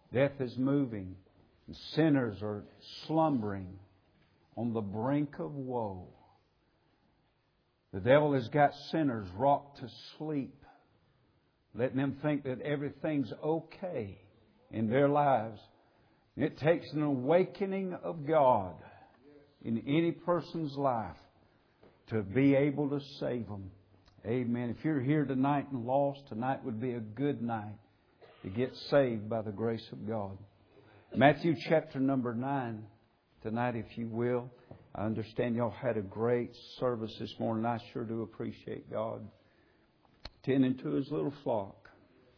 Death is moving. And sinners are slumbering on the brink of woe. The devil has got sinners rocked to sleep, letting them think that everything's okay in their lives. It takes an awakening of God in any person's life to be able to save them. Amen. If you're here tonight and lost, tonight would be a good night to get saved by the grace of God. Matthew chapter number 9 tonight, if you will. I understand y'all had a great service this morning. I sure do appreciate God tending to His little flock.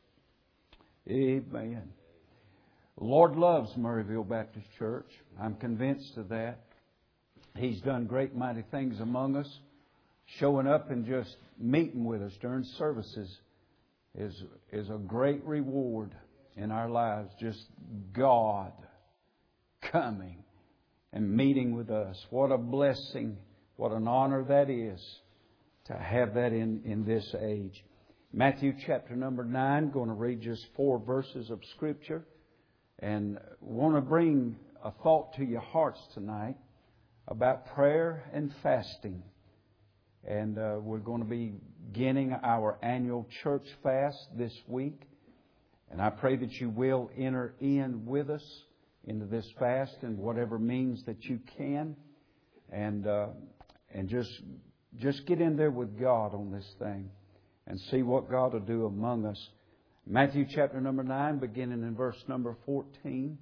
Amen. The Lord loves Murrayville Baptist Church. I'm convinced of that. He's done great mighty things among us. Showing up and just meeting with us during services is a great reward in our lives. Just God coming and meeting with us. What a blessing, what an honor that is to have that in this age. Matthew chapter number 9, going to read just 4 verses of Scripture. And want to bring a thought to your hearts tonight about prayer and fasting. And we're going to be beginning our annual church fast this week. And I pray that you will enter in with us into this fast in whatever means that you can. And just get in there with God on this thing and see what God will do among us. Matthew chapter number 9, beginning in verse number 14.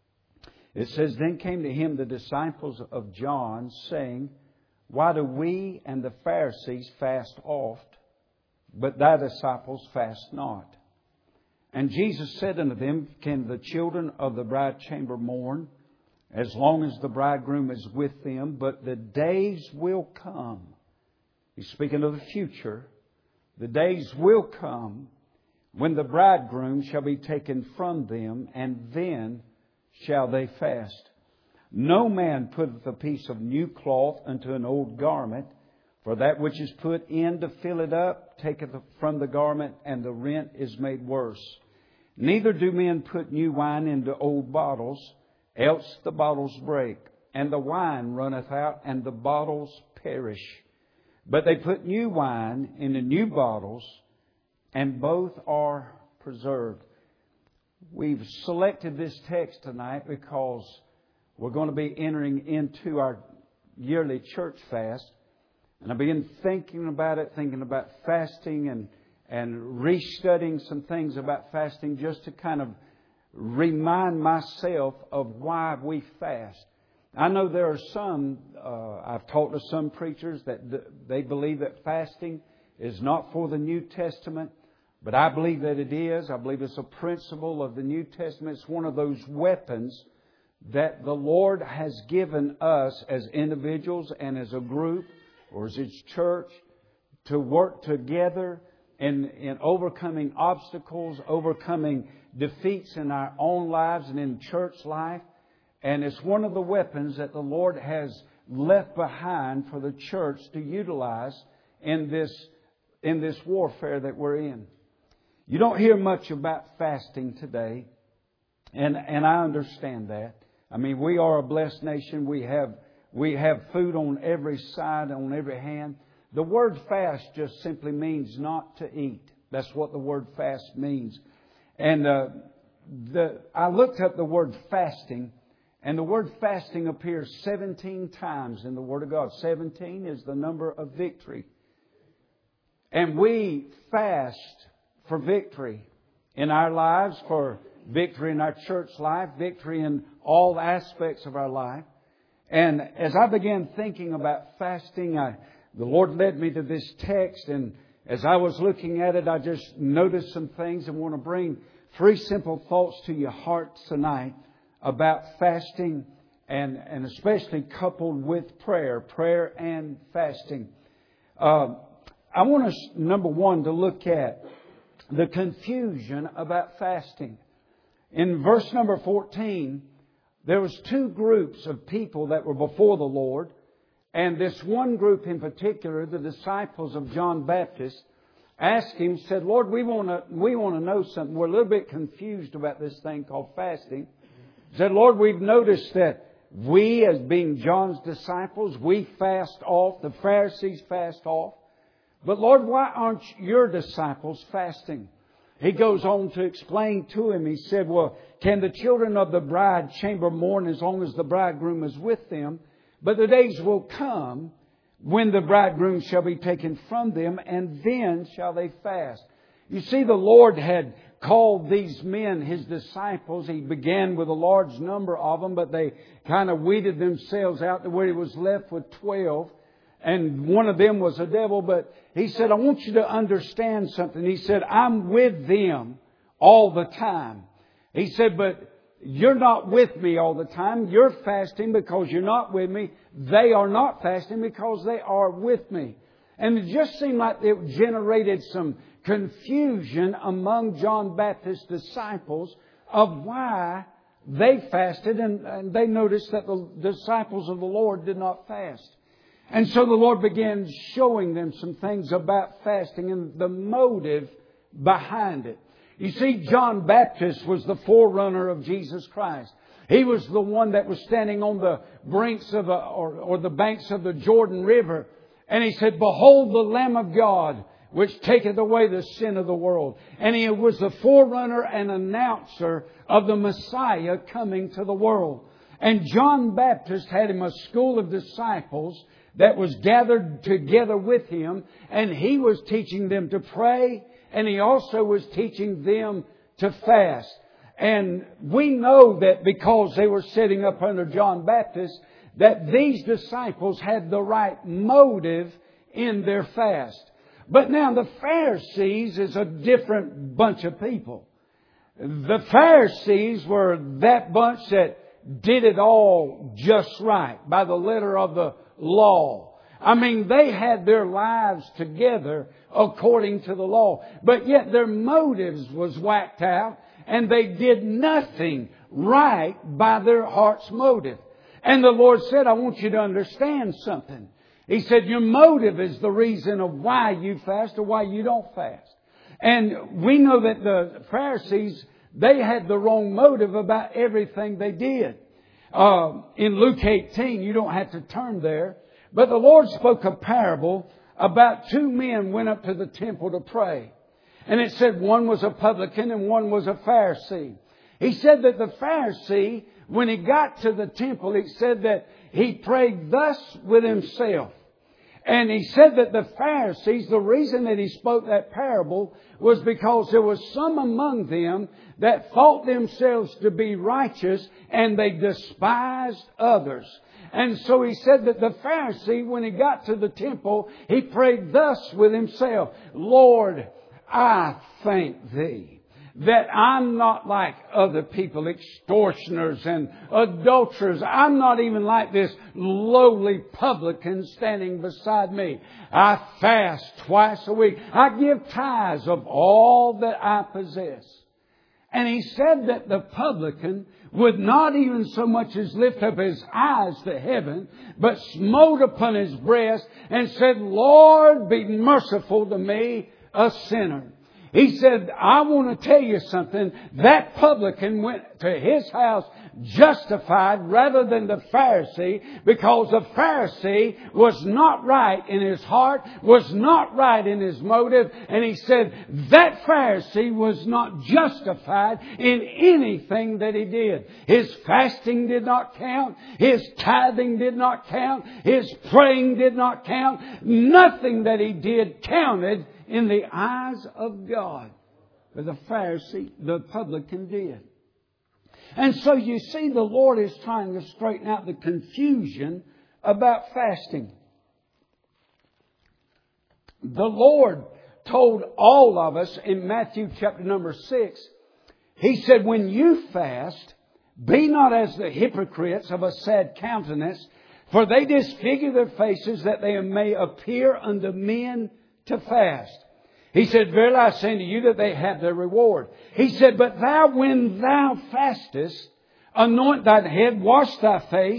It says, Then came to Him the disciples of John, saying, Why do we and the Pharisees fast oft, but thy disciples fast not? And Jesus said unto them, Can the children of the bride chamber mourn, as long as the bridegroom is with them? But the days will come. He's speaking of the future. The days will come when the bridegroom shall be taken from them, and then shall they fast. No man putteth a piece of new cloth unto an old garment, for that which is put in to fill it up taketh from the garment, and the rent is made worse. Neither do men put new wine into old bottles, else the bottles break, and the wine runneth out, and the bottles perish. But they put new wine into new bottles, and both are preserved. We've selected this text tonight because we're going to be entering into our yearly church fast. And I began thinking about fasting and restudying some things about fasting just to kind of remind myself of why we fast. I know there are some, I've talked to some preachers that they believe that fasting is not for the New Testament. But I believe that it is. I believe it's a principle of the New Testament. It's one of those weapons that the Lord has given us as individuals and as a group or as His church to work together in overcoming obstacles, overcoming defeats in our own lives and in church life. And it's one of the weapons that the Lord has left behind for the church to utilize in this warfare that we're in. You don't hear much about fasting today, and I understand that. I mean, we are a blessed nation. We have food on every side, on every hand. The word fast just simply means not to eat. That's what the word fast means. And I looked up the word fasting, and the word fasting appears 17 times in the Word of God. 17 is the number of victory. And we fast for victory in our lives, for victory in our church life, victory in all aspects of our life. And as I began thinking about fasting, the Lord led me to this text. And as I was looking at it, I just noticed some things and want to bring 3 simple thoughts to your heart tonight about fasting and especially coupled with prayer and fasting. I want us, number one, to look at the confusion about fasting. In verse number 14, there was 2 groups of people that were before the Lord. And this one group in particular, the disciples of John Baptist, asked Him, said, Lord, we want to know something. We're a little bit confused about this thing called fasting. Said, Lord, we've noticed that we, as being John's disciples, we fast off. The Pharisees fast off. But Lord, why aren't your disciples fasting? He goes on to explain to him. He said, well, can the children of the bride chamber mourn as long as the bridegroom is with them? But the days will come when the bridegroom shall be taken from them, and then shall they fast. You see, the Lord had called these men His disciples. He began with a large number of them, but they kind of weeded themselves out to where He was left with 12. And one of them was a devil. But He said, I want you to understand something. He said, I'm with them all the time. He said, but you're not with me all the time. You're fasting because you're not with me. They are not fasting because they are with me. And it just seemed like it generated some confusion among John Baptist's disciples of why they fasted. And they noticed that the disciples of the Lord did not fast. And so the Lord began showing them some things about fasting and the motive behind it. You see, John Baptist was the forerunner of Jesus Christ. He was the one that was standing on the brinks of or the banks of the Jordan River. And he said, behold the Lamb of God, which taketh away the sin of the world. And He was the forerunner and announcer of the Messiah coming to the world. And John Baptist had him a school of disciples that was gathered together with him. And he was teaching them to pray. And he also was teaching them to fast. And we know that because they were sitting up under John Baptist, that these disciples had the right motive in their fast. But now the Pharisees is a different bunch of people. The Pharisees were that bunch that did it all just right by the letter of the law. I mean, they had their lives together according to the law. But yet their motives was whacked out and they did nothing right by their heart's motive. And the Lord said, I want you to understand something. He said, your motive is the reason of why you fast or why you don't fast. And we know that the Pharisees, they had the wrong motive about everything they did. In Luke 18, you don't have to turn there, but the Lord spoke a parable about two men went up to the temple to pray. And it said one was a publican and one was a Pharisee. He said that the Pharisee, when he got to the temple, he said that he prayed thus with himself. And he said that the Pharisees, the reason that he spoke that parable was because there was some among them that thought themselves to be righteous and they despised others. And so he said that the Pharisee, when he got to the temple, he prayed thus with himself, Lord, I thank Thee that I'm not like other people, extortioners and adulterers. I'm not even like this lowly publican standing beside me. I fast twice a week. I give tithes of all that I possess. And he said that the publican would not even so much as lift up his eyes to heaven, but smote upon his breast and said, Lord, be merciful to me, a sinner. He said, I want to tell you something. That publican went to his house justified rather than the Pharisee, because the Pharisee was not right in his heart, was not right in his motive. And he said that Pharisee was not justified in anything that he did. His fasting did not count. His tithing did not count. His praying did not count. Nothing that he did counted in the eyes of God. But the Pharisee, the publican did. And so you see, the Lord is trying to straighten out the confusion about fasting. The Lord told all of us in Matthew chapter number 6, He said, when you fast, be not as the hypocrites of a sad countenance, for they disfigure their faces that they may appear unto men to fast. He said, verily I say unto you that they have their reward. He said, but thou, when thou fastest, anoint thine head, wash thy face,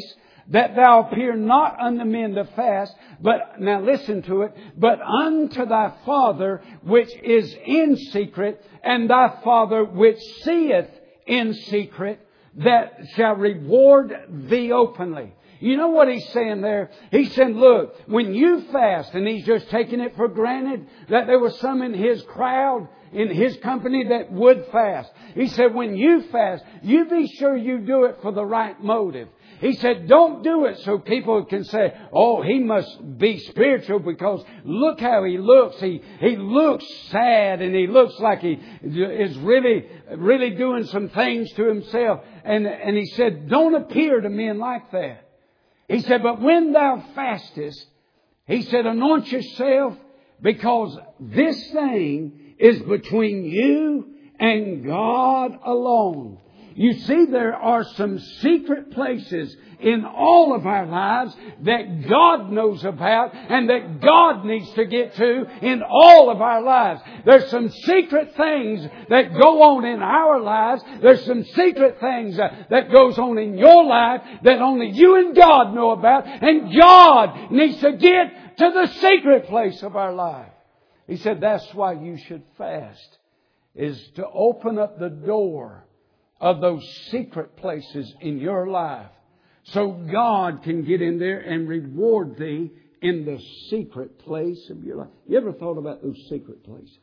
that thou appear not unto men to fast, but, now listen to it, but unto thy Father which is in secret, and thy Father which seeth in secret, that shall reward thee openly. You know what He's saying there? He said, look, when you fast, and He's just taking it for granted that there were some in His crowd, in His company that would fast. He said, when you fast, you be sure you do it for the right motive. He said, don't do it so people can say, oh, he must be spiritual because look how he looks. He looks sad and he looks like he is really doing some things to himself. And he said, don't appear to men like that. He said, but when thou fastest, he said, anoint yourself because this thing is between you and God alone. You see, there are some secret places in all of our lives that God knows about and that God needs to get to in all of our lives. There's some secret things that go on in our lives. There's some secret things that goes on in your life that only you and God know about. And God needs to get to the secret place of our life. He said that's why you should fast, is to open up the door of those secret places in your life so God can get in there and reward thee in the secret place of your life. You ever thought about those secret places?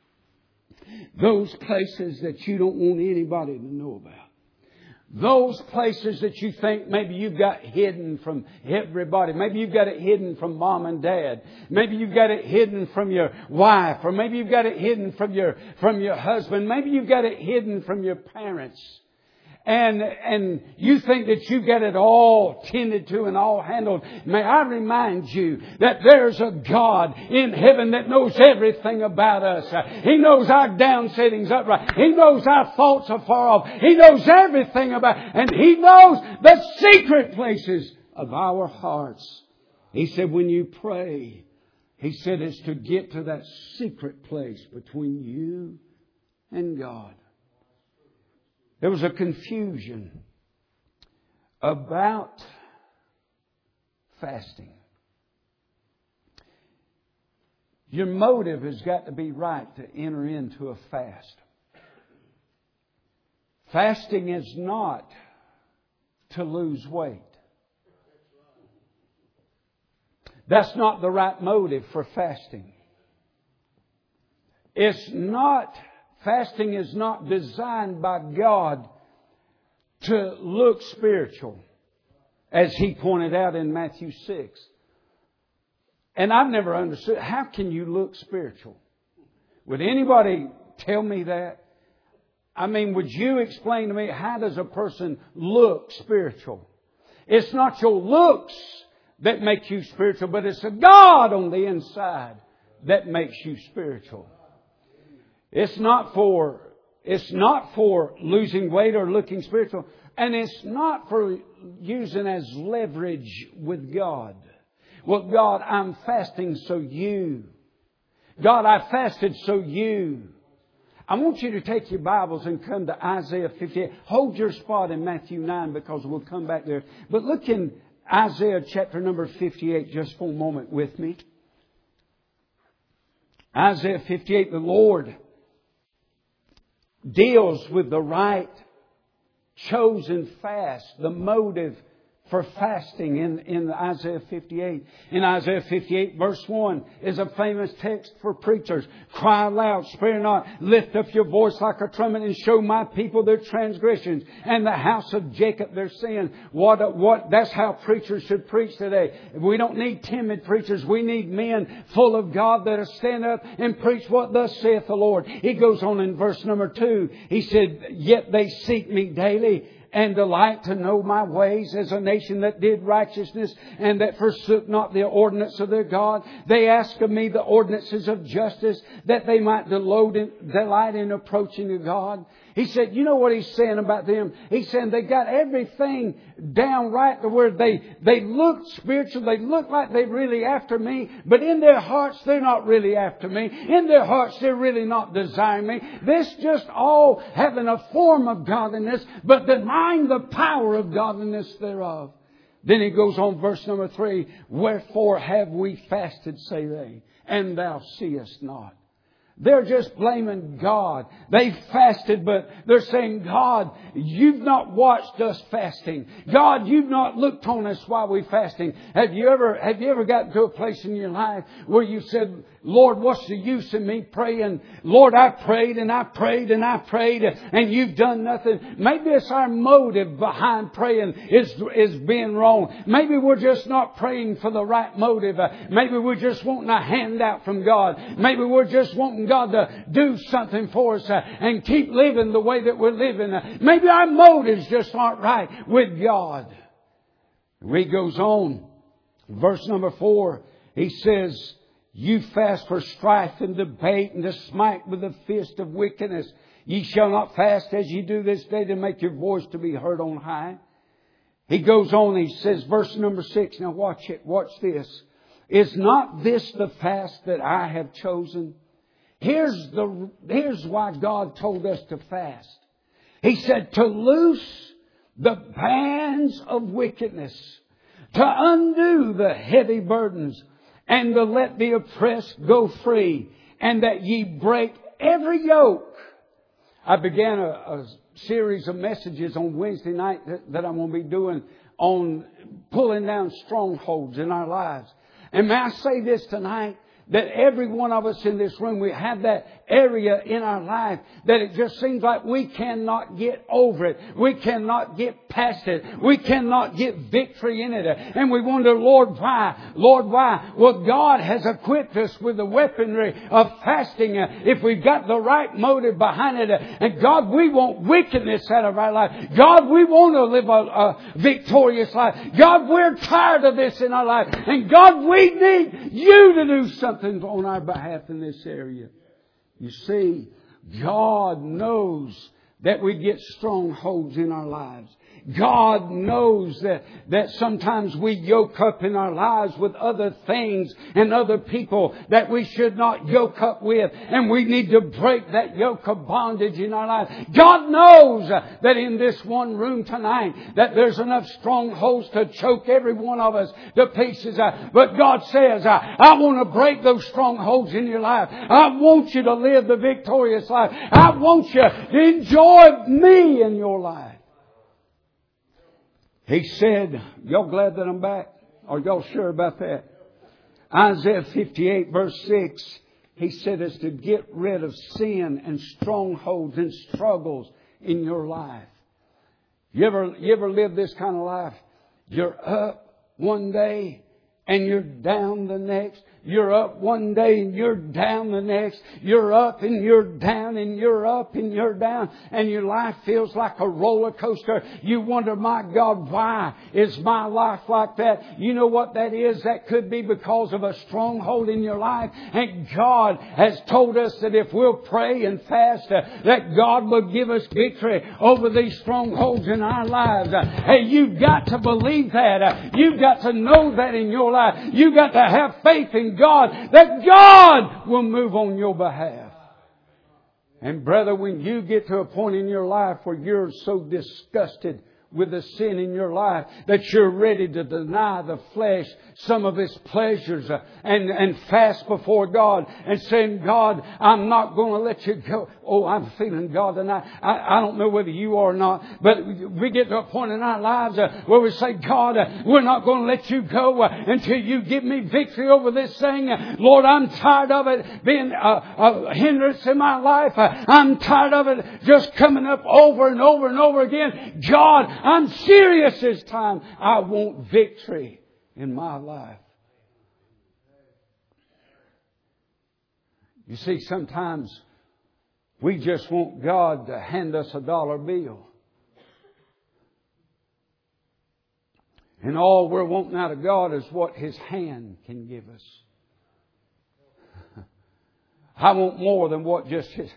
Those places that you don't want anybody to know about. Those places that you think maybe you've got hidden from everybody. Maybe you've got it hidden from mom and dad. Maybe you've got it hidden from your wife. Or maybe you've got it hidden from your husband. Maybe you've got it hidden from your parents. And you think that you've got it all tended to and all handled. May I remind you that there's a God in heaven that knows everything about us. He knows our down sittings upright. He knows our thoughts afar off. He knows everything about, and He knows the secret places of our hearts. He said when you pray, He said it's to get to that secret place between you and God. There was a confusion about fasting. Your motive has got to be right to enter into a fast. Fasting is not to lose weight. That's not the right motive for fasting. Fasting is not designed by God to look spiritual, as He pointed out in Matthew 6. And I've never understood, how can you look spiritual? Would anybody tell me that? I mean, would you explain to me, how does a person look spiritual? It's not your looks that make you spiritual, but it's a God on the inside that makes you spiritual. It's not for losing weight or looking spiritual. And it's not for using as leverage with God. Well, God, I'm fasting so you. God, I fasted so you. I want you to take your Bibles and come to Isaiah 58. Hold your spot in Matthew 9 because we'll come back there. But look in Isaiah chapter number 58 just for a moment with me. Isaiah 58, the Lord deals with the right chosen fast, the motive for fasting in Isaiah 58. In Isaiah 58 verse 1 is a famous text for preachers. Cry aloud, spare not, lift up your voice like a trumpet and show my people their transgressions and the house of Jacob their sin. That's how preachers should preach today. We don't need timid preachers. We need men full of God that will stand up and preach what thus saith the Lord. He goes on in verse number 2. He said, yet they seek me daily and delight to know my ways, as a nation that did righteousness and that forsook not the ordinance of their God. They ask of me the ordinances of justice, that they might delight in approaching to God. He said, you know what He's saying about them? He's saying they got everything down right to where they look spiritual. They look like they're really after me. But in their hearts, they're not really after me. In their hearts, they're really not desiring me. This just all having a form of godliness, but denying the power of godliness thereof. Then he goes on, verse number 3. Wherefore have we fasted, say they, and thou seest not. They're just blaming God. They fasted, but they're saying, God, you've not watched us fasting. God, you've not looked on us while we're fasting. Have you ever gotten to a place in your life where you said, Lord, what's the use in me praying? Lord, I prayed and I prayed and I prayed and you've done nothing. Maybe it's our motive behind praying is being wrong. Maybe we're just not praying for the right motive. Maybe we're just wanting a handout from God. Maybe we're just wanting God to do something for us and keep living the way that we're living. Maybe our motives just aren't right with God. He goes on. Verse number 4, he says, you fast for strife and debate and to smite with the fist of wickedness. Ye shall not fast as ye do this day to make your voice to be heard on high. He goes on, he says, verse number 6. Now watch it. Watch this. Is not this the fast that I have chosen? Here's why God told us to fast. He said to loose the bands of wickedness, to undo the heavy burdens, and to let the oppressed go free, and that ye break every yoke. I began a series of messages on Wednesday night that I'm going to be doing on pulling down strongholds in our lives. And may I say this tonight, that every one of us in this room, we have that area in our life that it just seems like we cannot get over it. We cannot get past it. We cannot get victory in it. And we wonder, Lord, why? Lord, why? Well, God has equipped us with the weaponry of fasting if we've got the right motive behind it. And God, we want wickedness out of our life. God, we want to live a victorious life. God, we're tired of this in our life. And God, we need you to do something on our behalf in this area. You see, God knows that we get strongholds in our lives. God knows that sometimes we yoke up in our lives with other things and other people that we should not yoke up with. And we need to break that yoke of bondage in our lives. God knows that in this one room tonight that there's enough strongholds to choke every one of us to pieces. But God says, I want to break those strongholds in your life. I want you to live the victorious life. I want you to enjoy me in your life. He said, y'all glad that I'm back? Are y'all sure about that? Isaiah 58 verse 6, he said is to get rid of sin and strongholds and struggles in your life. You ever live this kind of life? You're up one day and you're down the next. You're up one day and you're down the next. You're up and you're down and you're up and you're down. And your life feels like a roller coaster. You wonder, my God, why is my life like that? You know what that is? That could be because of a stronghold in your life. And God has told us that if we'll pray and fast, that God will give us victory over these strongholds in our lives. Hey, you've got to believe that. You've got to know that in your life. You've got to have faith in God, that God will move on your behalf. And brother, when you get to a point in your life where you're so disgusted with the sin in your life that you're ready to deny the flesh some of its pleasures and fast before God and saying, God, I'm not going to let you go. Oh, I'm feeling God tonight. I don't know whether you are or not, but we get to a point in our lives where we say, God, we're not going to let you go until you give me victory over this thing. Lord, I'm tired of it being a hindrance in my life. I'm tired of it just coming up over and over and over again. God, I'm serious this time. I want victory in my life. You see, sometimes we just want God to hand us a dollar bill. And all we're wanting out of God is what His hand can give us. I want more than what just His...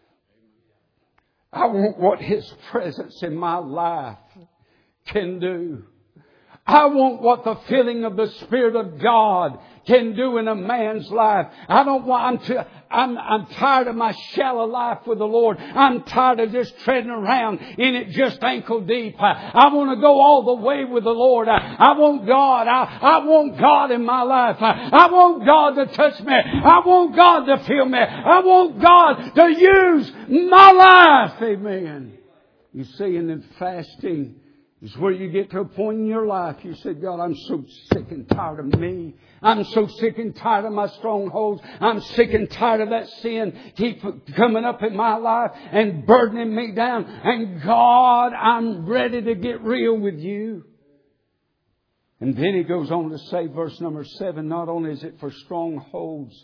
I want what His presence in my life can do. I want what the filling of the Spirit of God can do in a man's life. I'm tired of my shallow life with the Lord. I'm tired of just treading around in it just ankle deep. I want to go all the way with the Lord. I want God. I want God in my life. I want God to touch me. I want God to fill me. I want God to use my life. Amen. You see, and then fasting is where you get to a point in your life. You say, God, I'm so sick and tired of me. I'm so sick and tired of my strongholds. I'm sick and tired of that sin keep coming up in my life and burdening me down. And God, I'm ready to get real with you. And then he goes on to say, verse number 7, not only is it for strongholds,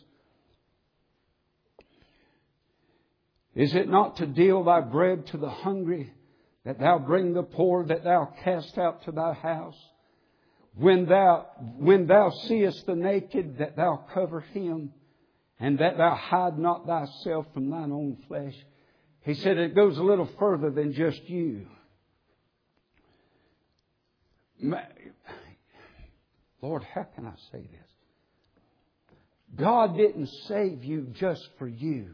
is it not to deal thy bread to the hungry, that thou bring the poor, that thou cast out to thy house? When thou seest the naked, that thou cover him, and that thou hide not thyself from thine own flesh. He said it goes a little further than just you. Lord, how can I say this? God didn't save you just for you.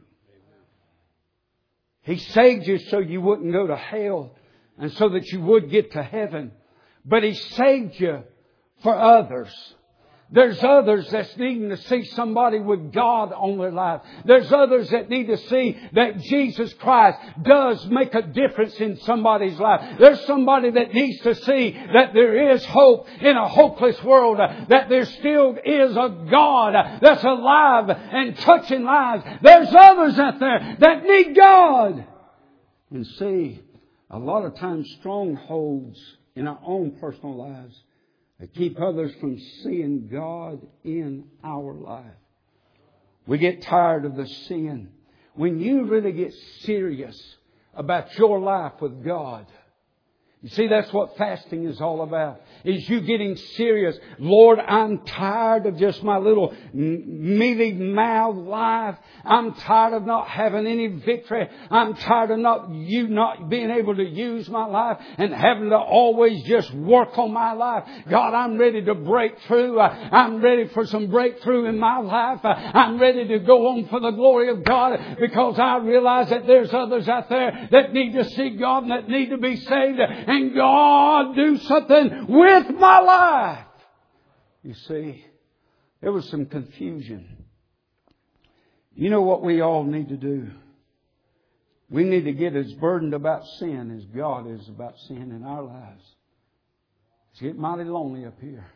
He saved you so you wouldn't go to hell and so that you would get to heaven. But He saved you for others. There's others that's needing to see somebody with God on their life. There's others that need to see that Jesus Christ does make a difference in somebody's life. There's somebody that needs to see that there is hope in a hopeless world. That there still is a God that's alive and touching lives. There's others out there that need God. And see, a lot of times strongholds in our own personal lives that keep others from seeing God in our life. We get tired of the sin. When you really get serious about your life with God, you see, that's what fasting is all about. Is you getting serious. Lord, I'm tired of just my little mealy mouth life. I'm tired of not having any victory. I'm tired of not being able to use my life and having to always just work on my life. God, I'm ready to break through. I'm ready for some breakthrough in my life. I'm ready to go on for the glory of God, because I realize that there's others out there that need to see God and that need to be saved. And God, do something with my life. You see, there was some confusion. You know what we all need to do? We need to get as burdened about sin as God is about sin in our lives. It's getting mighty lonely up here.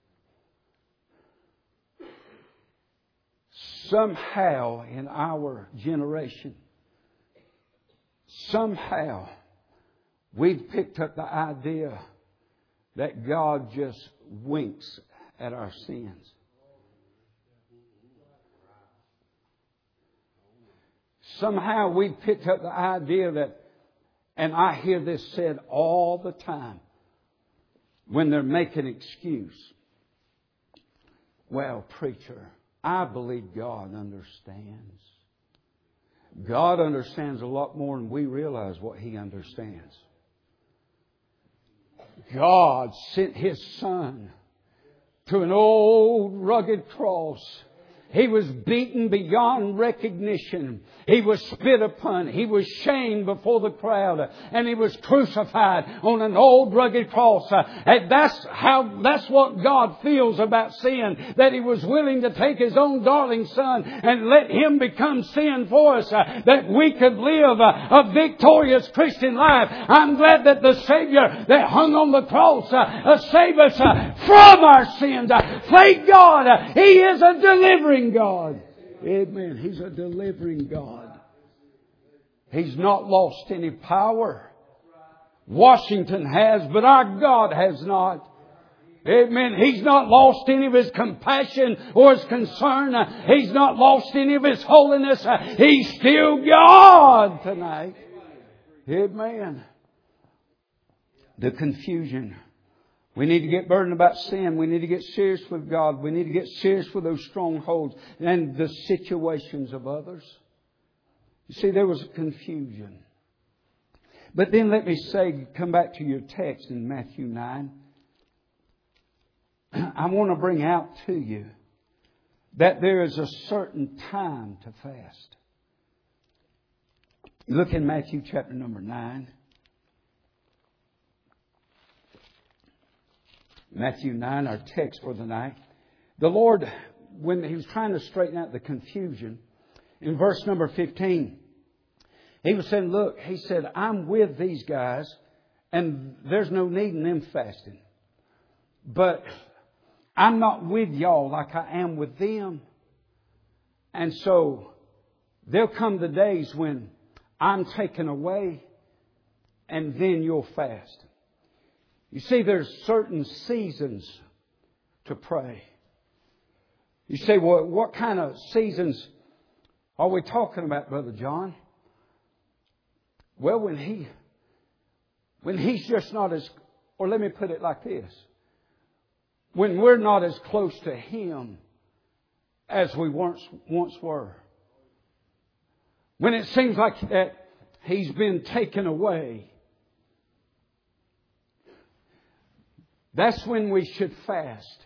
Somehow in our generation, somehow we've picked up the idea that God just winks at our sins. Somehow we've picked up the idea that, and I hear this said all the time when they're making an excuse. Well, preacher, I believe God understands. God understands a lot more than we realize what He understands. God sent His Son to an old rugged cross. He was beaten beyond recognition. He was spit upon. He was shamed before the crowd. And He was crucified on an old rugged cross. And that's what God feels about sin. That He was willing to take His own darling Son and let Him become sin for us. That we could live a victorious Christian life. I'm glad that the Savior that hung on the cross saved us from our sins. Thank God. He is a delivering God. Amen. He's a delivering God. He's not lost any power. Washington has, but our God has not. Amen. He's not lost any of His compassion or His concern. He's not lost any of His holiness. He's still God tonight. Amen. The confusion. We need to get burdened about sin. We need to get serious with God. We need to get serious with those strongholds and the situations of others. You see, there was confusion. But then let me say, come back to your text in Matthew 9. I want to bring out to you that there is a certain time to fast. Look in Matthew chapter number 9. Matthew 9, our text for the night. The Lord, when He was trying to straighten out the confusion, in verse number 15, He was saying, look, He said, I'm with these guys and there's no need in them fasting. But I'm not with y'all like I am with them. And so there'll come the days when I'm taken away and then you'll fast. You see, there's certain seasons to pray. You say, well, what kind of seasons are we talking about, Brother John? Well, when He's just not as, or let me put it like this. When we're not as close to Him as we once were. When it seems like that He's been taken away. That's when we should fast.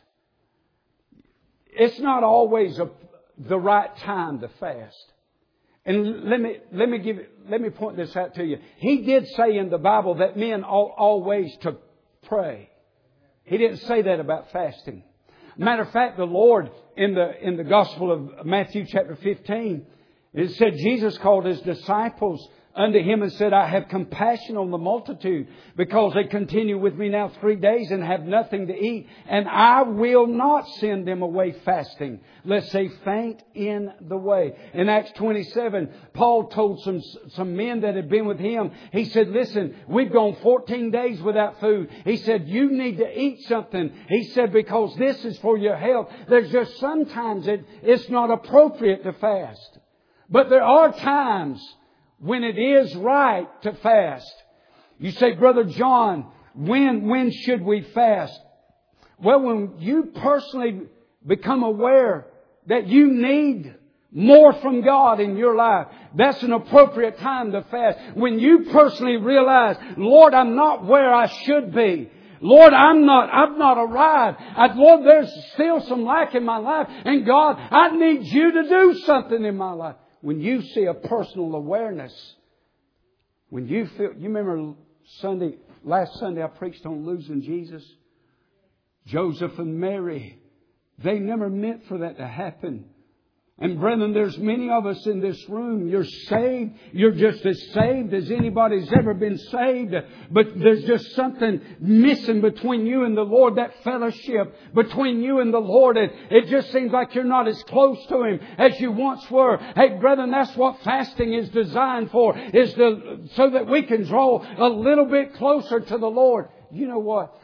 It's not always the right time to fast. And let me point this out to you. He did say in the Bible that men ought always to pray. He didn't say that about fasting. Matter of fact, the Lord in the Gospel of Matthew chapter 15, it said Jesus called His disciples unto Him and said, I have compassion on the multitude because they continue with me now 3 days and have nothing to eat. And I will not send them away fasting, lest they faint in the way. In Acts 27, Paul told some men that had been with him, he said, listen, we've gone 14 days without food. He said, you need to eat something. He said, because this is for your health. There's just sometimes it's not appropriate to fast. But there are times when it is right to fast. You say, Brother John, when should we fast? Well, when you personally become aware that you need more from God in your life, that's an appropriate time to fast. When you personally realize, Lord, I'm not where I should be. Lord, I've not arrived. Lord, there's still some lack in my life. And God, I need you to do something in my life. When you see a personal awareness, when you feel, you remember last Sunday I preached on losing Jesus? Joseph and Mary, they never meant for that to happen. And brethren, there's many of us in this room. You're saved. You're just as saved as anybody's ever been saved. But there's just something missing between you and the Lord. That fellowship between you and the Lord. It just seems like you're not as close to Him as you once were. Hey, brethren, that's what fasting is designed for. So that we can draw a little bit closer to the Lord. You know what?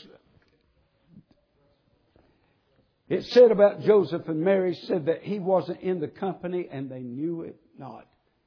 It said about Joseph and Mary, said that he wasn't in the company and they knew it not.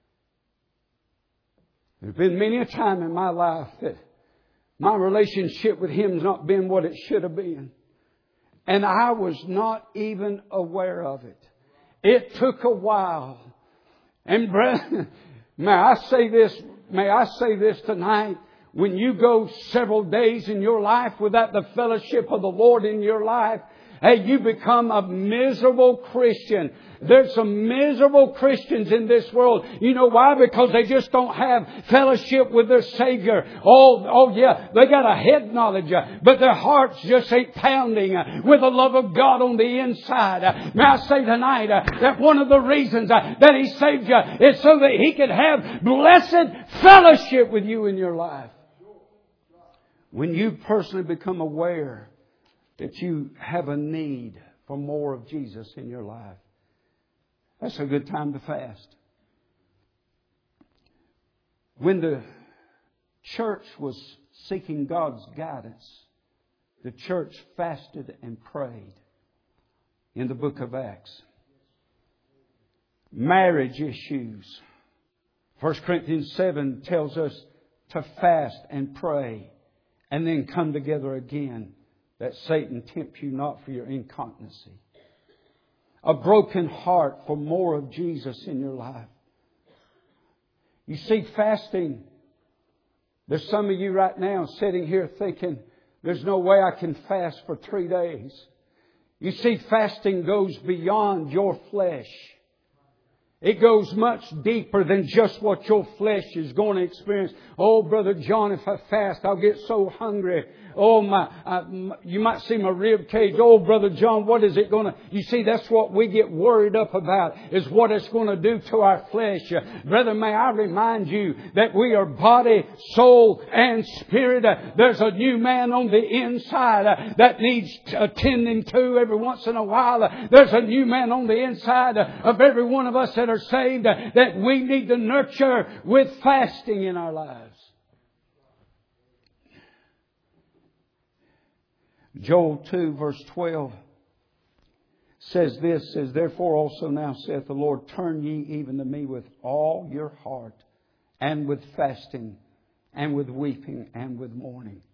There's been many a time in my life that my relationship with Him has not been what it should have been. And I was not even aware of it. It took a while. And brethren, may I say this tonight. When you go several days in your life without the fellowship of the Lord in your life, hey, you become a miserable Christian. There's some miserable Christians in this world. You know why? Because they just don't have fellowship with their Savior. Oh yeah, they got a head knowledge, but their hearts just ain't pounding with the love of God on the inside. May I say tonight that one of the reasons that He saved you is so that He could have blessed fellowship with you in your life. When you personally become aware that you have a need for more of Jesus in your life, that's a good time to fast. When the church was seeking God's guidance, the church fasted and prayed in the book of Acts. Marriage issues. 1 Corinthians 7 tells us to fast and pray and then come together again, that Satan tempt you not for your incontinency. A broken heart for more of Jesus in your life. You see, fasting, there's some of you right now sitting here thinking, there's no way I can fast for 3 days. You see, fasting goes beyond your flesh. It goes much deeper than just what your flesh is going to experience. Oh, Brother John, if I fast, I'll get so hungry. Oh, you might see my rib cage. Oh, Brother John, what is it going to... You see, that's what we get worried up about, is what it's going to do to our flesh. Brother, may I remind you that we are body, soul, and spirit. There's a new man on the inside that needs attending to every once in a while. There's a new man on the inside of every one of us that are saved that we need to nurture with fasting in our lives. Joel 2 verse 12 says this, says, Therefore also now saith the Lord, turn ye even to me with all your heart, and with fasting, and with weeping, and with mourning.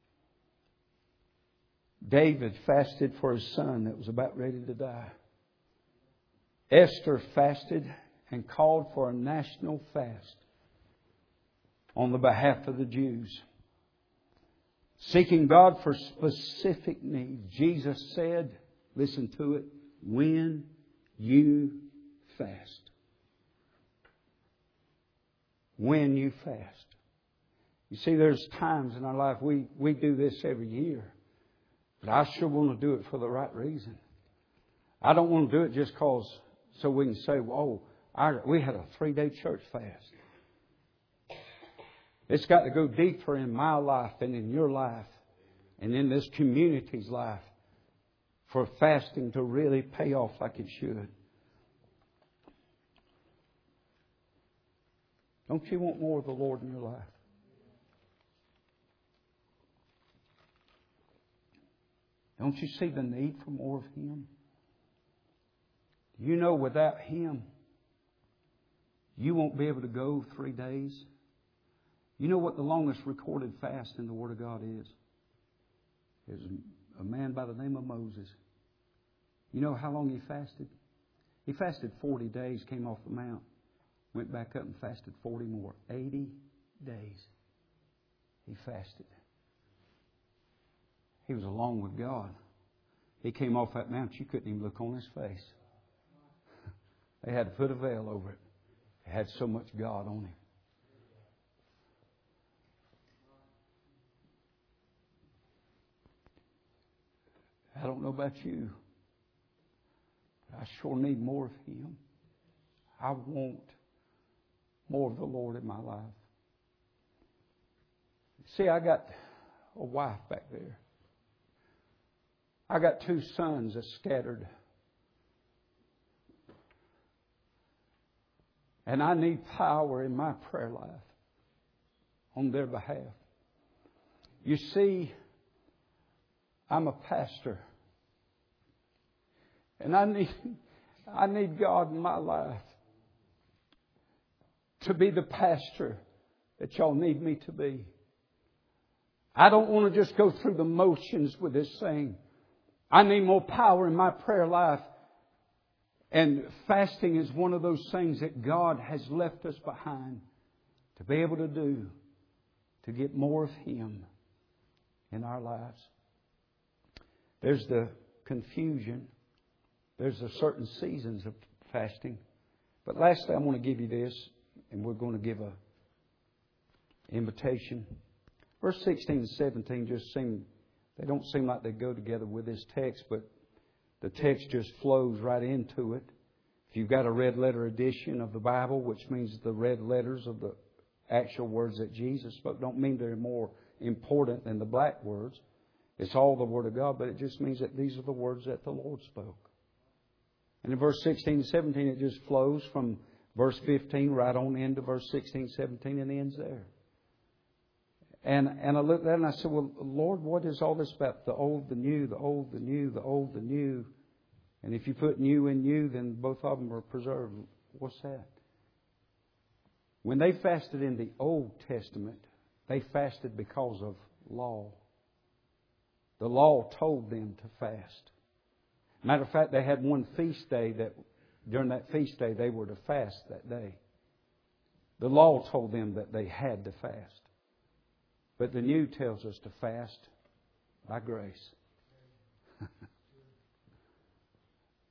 David fasted for his son that was about ready to die. Esther fasted and called for a national fast on the behalf of the Jews, seeking God for specific needs. Jesus said, listen to it, when you fast. When you fast. You see, there's times in our life we do this every year. But I sure want to do it for the right reason. I don't want to do it just because so we can say, "Whoa, we had a 3-day church fast." It's got to go deeper in my life and in your life and in this community's life for fasting to really pay off like it should. Don't you want more of the Lord in your life? Don't you see the need for more of Him? You know, without Him, you won't be able to go 3 days. You know what the longest recorded fast in the Word of God is? It was a man by the name of Moses. You know how long he fasted? He fasted 40 days, came off the mount, went back up and fasted 40 more. 80 days he fasted. He was alone with God. He came off that mount, you couldn't even look on his face. They had to put a veil over it. It had so much God on him. I don't know about you. I sure need more of Him. I want more of the Lord in my life. See, I got a wife back there. I got 2 sons that's scattered. And I need power in my prayer life on their behalf. You see, I'm a pastor. And I need God in my life to be the pastor that y'all need me to be. I don't want to just go through the motions with this thing. I need more power in my prayer life. And fasting is one of those things that God has left us behind to be able to do, to get more of Him in our lives. There's the confusion. There's the certain seasons of fasting. But lastly, I want to give you this, and we're going to give a invitation. Verse 16 and 17 they don't seem like they go together with this text, but the text just flows right into it. If you've got a red letter edition of the Bible, which means the red letters of the actual words that Jesus spoke, don't mean they're more important than the black words. It's all the Word of God, but it just means that these are the words that the Lord spoke. And in verse 16 and 17, it just flows from verse 15 right on into verse 16, 17, and ends there. And I looked at that and I said, well, Lord, what is all this about? The old, the new, the old, the new, the old, the new. And if you put new in new, then both of them are preserved. What's that? When they fasted in the Old Testament, they fasted because of law. The law told them to fast. Matter of fact, they had one feast day that during that feast day they were to fast that day. The law told them that they had to fast. But the New tells us to fast by grace.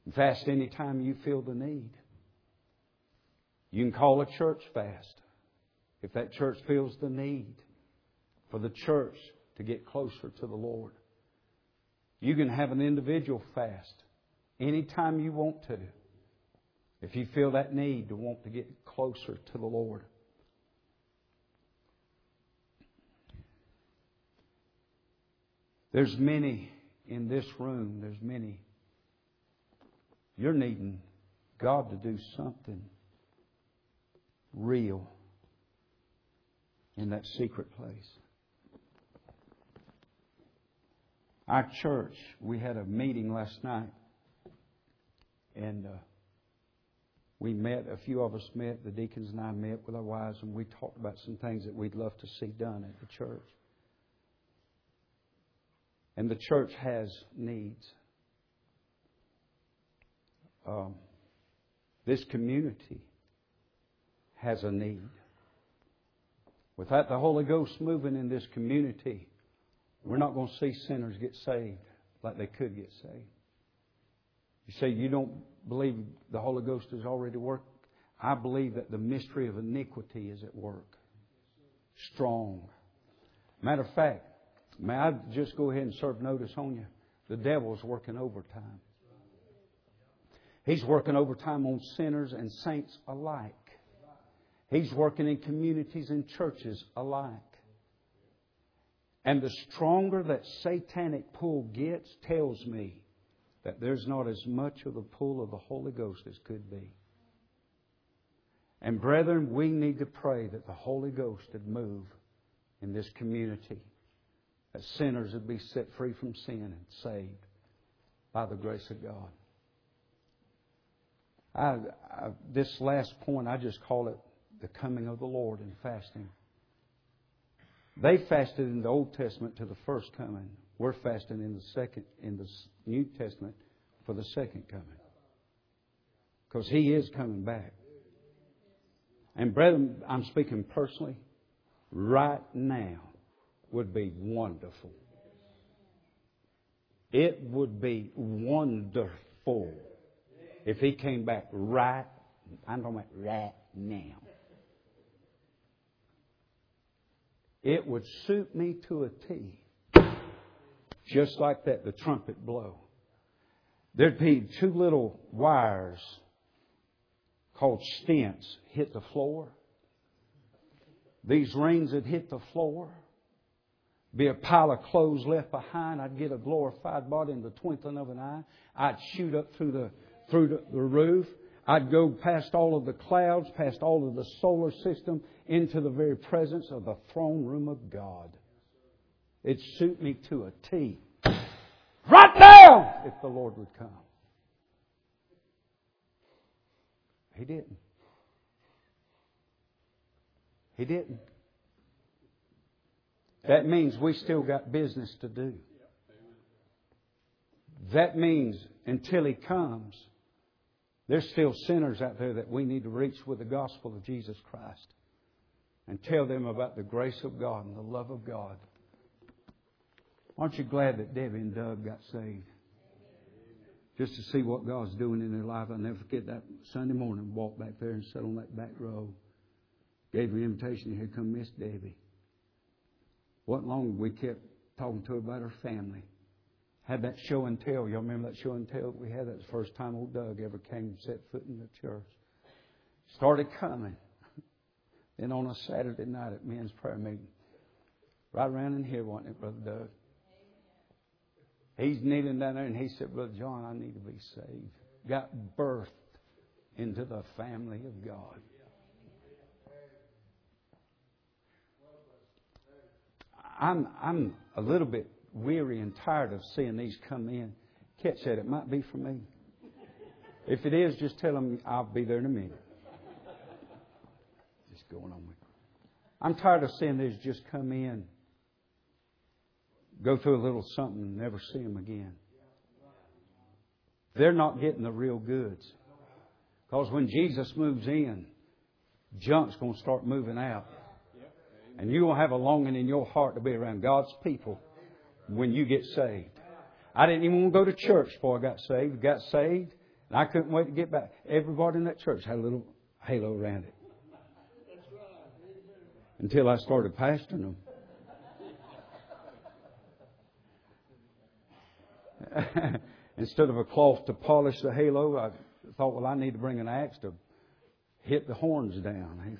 Fast anytime you feel the need. You can call a church fast if that church feels the need for the church to get closer to the Lord. You can have an individual fast anytime you want to if you feel that need to want to get closer to the Lord. There's many in this room. There's many. You're needing God to do something real in that secret place. Our church, we had a meeting last night. And we met, a few of us met, the deacons and I met with our wives, and we talked about some things that we'd love to see done at the church. And the church has needs. This community has a need. Without the Holy Ghost moving in this community, we're not going to see sinners get saved like they could get saved. You say you don't believe the Holy Ghost has already worked? I believe that the mystery of iniquity is at work. Strong. Matter of fact, may I just go ahead and serve notice on you? The devil's working overtime. He's working overtime on sinners and saints alike. He's working in communities and churches alike. And the stronger that satanic pull gets tells me that there's not as much of the pull of the Holy Ghost as could be. And brethren, we need to pray that the Holy Ghost would move in this community. That sinners would be set free from sin and saved by the grace of God. This last point, I just call it the coming of the Lord and fasting. They fasted in the Old Testament to the first coming. We're fasting in the New Testament for the second coming. Because He is coming back. And brethren, I'm speaking personally, right now would be wonderful. It would be wonderful if He came back right now. It would suit me to a T. Just like that, the trumpet blow. There'd be two little wires called stents hit the floor. These rings would hit the floor. Be a pile of clothes left behind. I'd get a glorified body in the twinkling of an eye. I'd shoot up through the roof. I'd go past all of the clouds, past all of the solar system, into the very presence of the throne room of God. It'd suit me to a T. Right now! If the Lord would come. He didn't. He didn't. That means we still got business to do. That means until He comes, there's still sinners out there that we need to reach with the gospel of Jesus Christ and tell them about the grace of God and the love of God. Aren't you glad that Debbie and Doug got saved? Just to see what God's doing in their life. I'll never forget that Sunday morning, walked back there and sat on that back row. Gave her an invitation. Here come Miss Debbie. Wasn't long we kept talking to her about her family. Had that show and tell. Y'all remember that show and tell that we had? That was the first time old Doug ever came and set foot in the church. Started coming. Then on a Saturday night at men's prayer meeting. Right around in here, wasn't it, Brother Doug? He's kneeling down there and he said, Brother John, I need to be saved. Got birthed into the family of God. I'm a little bit weary and tired of seeing these come in. Ket said it might be for me. If it is, just tell them I'll be there in a minute. Just going on with it. I'm tired of seeing these just come in, go through a little something and never see them again. They're not getting the real goods. Because when Jesus moves in, junk's going to start moving out. And you will have a longing in your heart to be around God's people when you get saved. I didn't even want to go to church before I got saved. Got saved. And I couldn't wait to get back. Everybody in that church had a little halo around it. Until I started pastoring them. Instead of a cloth to polish the halo, I thought, well, I need to bring an axe to hit the horns down.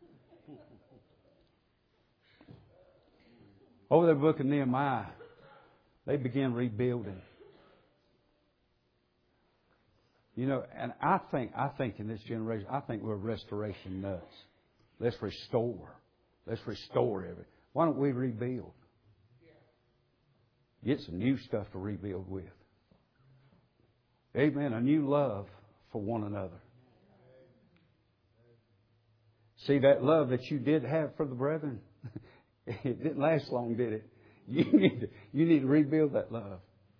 Over the book of Nehemiah, they began rebuilding. You know, and I think in this generation, I think we're restoration nuts. Let's restore. Let's restore everything. Why don't we rebuild? Get some new stuff to rebuild with. Amen. A new love for one another. See, that love that you did have for the brethren, it didn't last long, did it? You need to rebuild that love.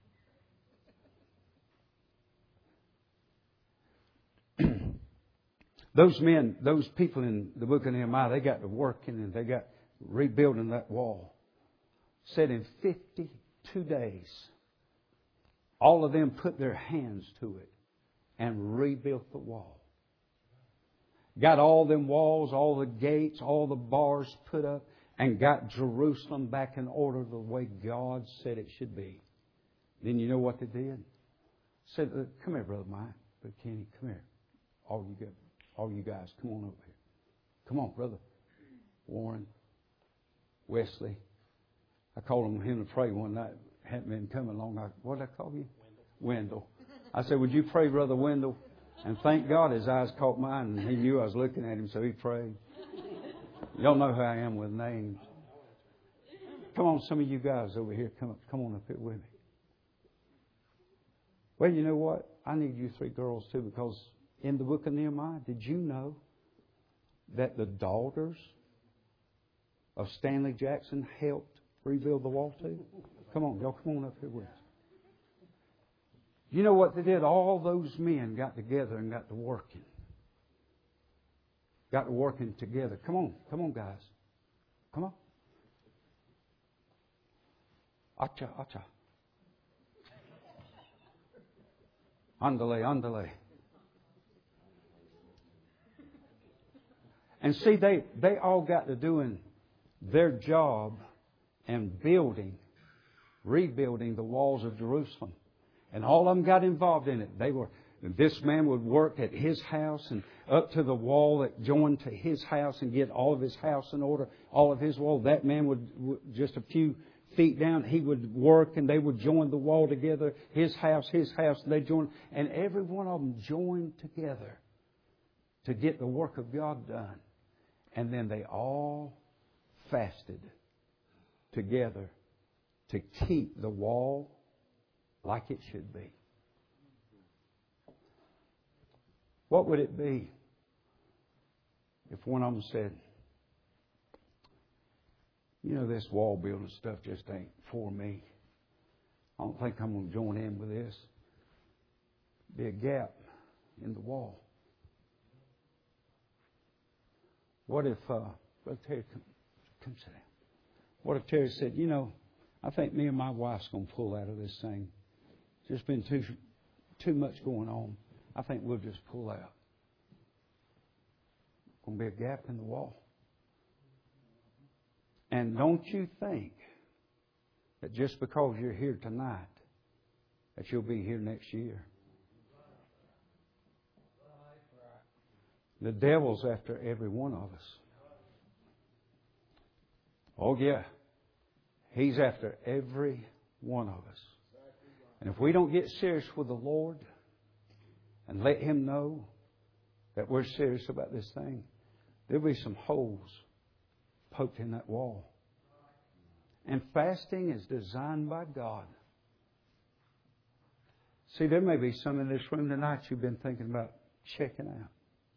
Those men, those people in the book of Nehemiah, they got to working and they got rebuilding that wall. Said in 52 days, all of them put their hands to it and rebuilt the wall. Got all them walls, all the gates, all the bars put up, and got Jerusalem back in order the way God said it should be. Then you know what they did? Said, come here, Brother Mike, Brother Kenny, come here. All you guys, come on over here. Come on, Brother Warren, Wesley. I called him to pray one night. Hadn't been coming long. What did I call you? Wendell. I said, would you pray, Brother Wendell? And thank God his eyes caught mine, and he knew I was looking at him, so he prayed. Y'all know who I am with names. Come on, some of you guys over here, come on up here with me. Well, you know what? I need you three girls too, because in the book of Nehemiah, did you know that the daughters of Stanley Jackson helped rebuild the wall too? Come on, y'all come on up here with us. You know what they did? All those men got together and got to working. Got to working together. Come on, guys. Come on. Acha, acha. Andale, andale. And see, they all got to doing their job and rebuilding the walls of Jerusalem. And all of them got involved in it. This man would work at his house and up to the wall that joined to his house and get all of his house in order, all of his wall. That man would just a few feet down, he would work and they would join the wall together. His house, and they joined. And every one of them joined together to get the work of God done. And then they all fasted together to keep the wall like it should be. What would it be if one of them said, you know, this wall building stuff just ain't for me. I don't think I'm going to join in with this. Be a gap in the wall. What if, Brother Terry, come sit down. What if Terry said, you know, I think me and my wife's going to pull out of this thing. There's been too much going on. I think we'll just pull out. Going to be a gap in the wall. And don't you think that just because you're here tonight, that you'll be here next year. The devil's after every one of us. Oh yeah. He's after every one of us. And if we don't get serious with the Lord and let Him know that we're serious about this thing, there'll be some holes poked in that wall. And fasting is designed by God. See, there may be some in this room tonight you've been thinking about checking out.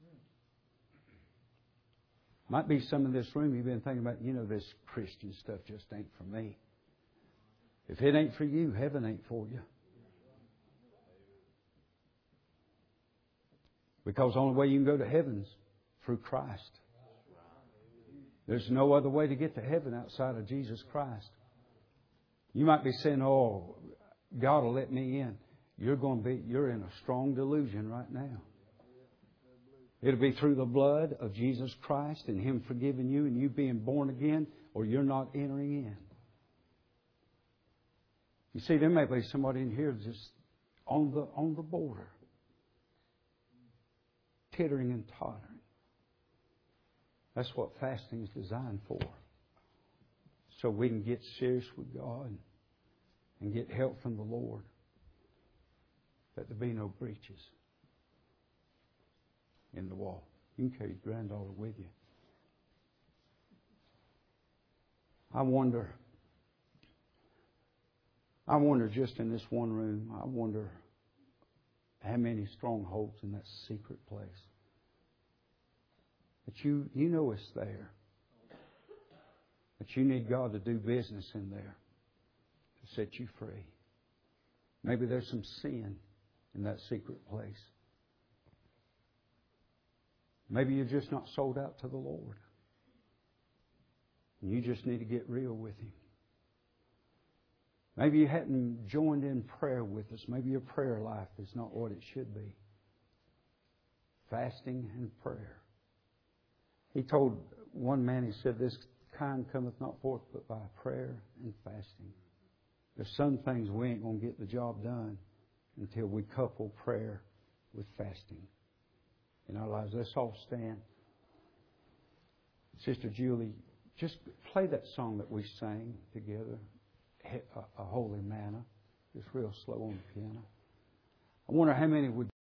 Might be some in this room you've been thinking about, you know, this Christian stuff just ain't for me. If it ain't for you, heaven ain't for you. Because the only way you can go to heaven is through Christ. There's no other way to get to heaven outside of Jesus Christ. You might be saying, oh, God will let me in. you're in a strong delusion right now. It'll be through the blood of Jesus Christ and Him forgiving you and you being born again, or you're not entering in. You see, there may be somebody in here just on the border, tittering and tottering. That's what fasting is designed for. So we can get serious with God and get help from the Lord. That there be no breaches in the wall. You can carry your granddaughter with you. I wonder just in this one room, I wonder how many strongholds in that secret place. That you know it's there. That you need God to do business in there to set you free. Maybe there's some sin in that secret place. Maybe you're just not sold out to the Lord. And you just need to get real with Him. Maybe you hadn't joined in prayer with us. Maybe your prayer life is not what it should be. Fasting and prayer. He told one man, he said, this kind cometh not forth but by prayer and fasting. There's some things we ain't going to get the job done until we couple prayer with fasting in our lives. Let's all stand. Sister Julie, just play that song that we sang together, A Holy Manna, just real slow on the piano. I wonder how many would